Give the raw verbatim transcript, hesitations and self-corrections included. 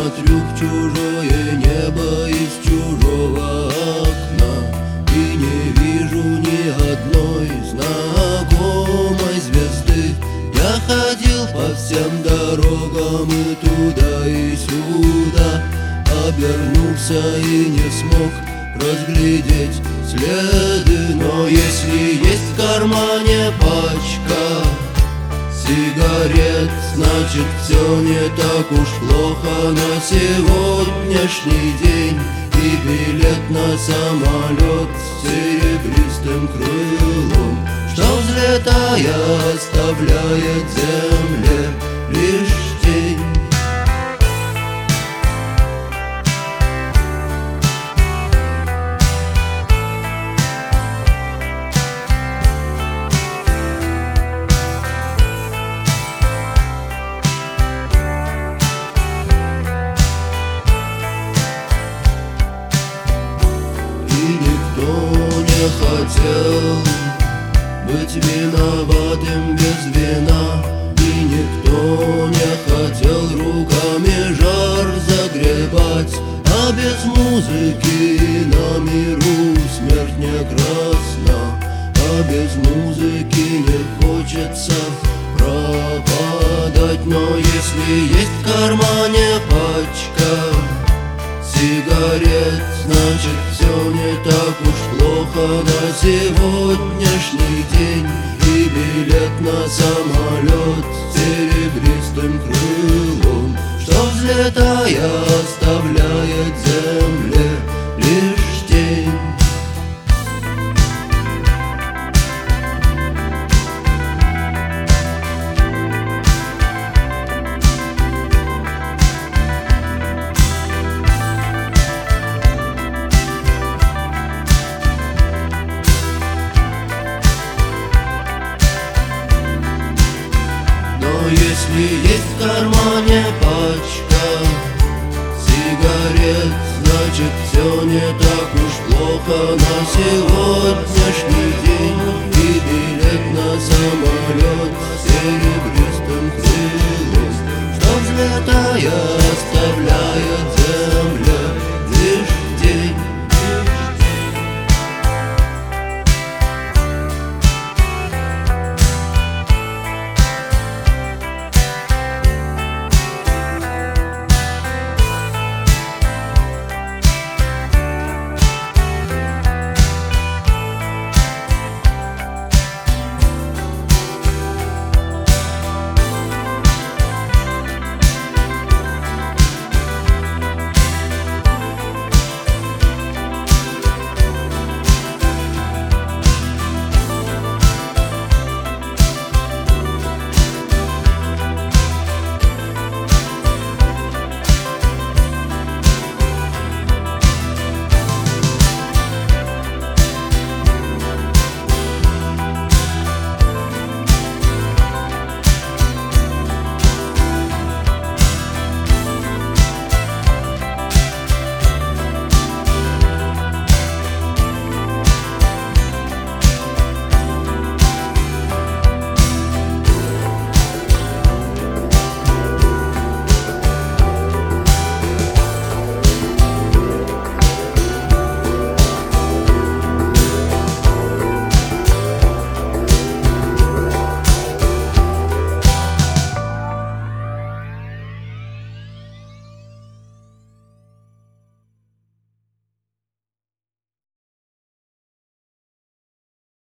смотрю в чужое небо из чужого окна и не вижу ни одной знакомой звезды. Я ходил по всем дорогам и туда, и сюда, обернулся и не смог разглядеть следы. Но если есть в кармане пачка сигарет, значит все не так уж плохо на сегодняшний день. И билет на самолет с серебристым крылом, что, взлетая, оставляет земле лишь тень. Хотел быть виноватым без вина, и никто не хотел руками жар загребать. А без музыки на миру смерть не красна, а без музыки не хочется пропадать. Но если есть в кармане пачка сигарет, значит все не так уж плохо на сегодняшний день. И билет на самолет с серебристым крылом, что, взлетая, оставляет земле лишь тень. Если есть в кармане пачка сигарет, значит все не так уж плохо на сегодняшний день.